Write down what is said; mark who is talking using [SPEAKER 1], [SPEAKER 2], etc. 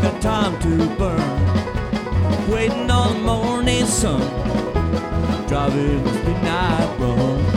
[SPEAKER 1] got time to burn. Waiting on the morning sun, driving this midnight run.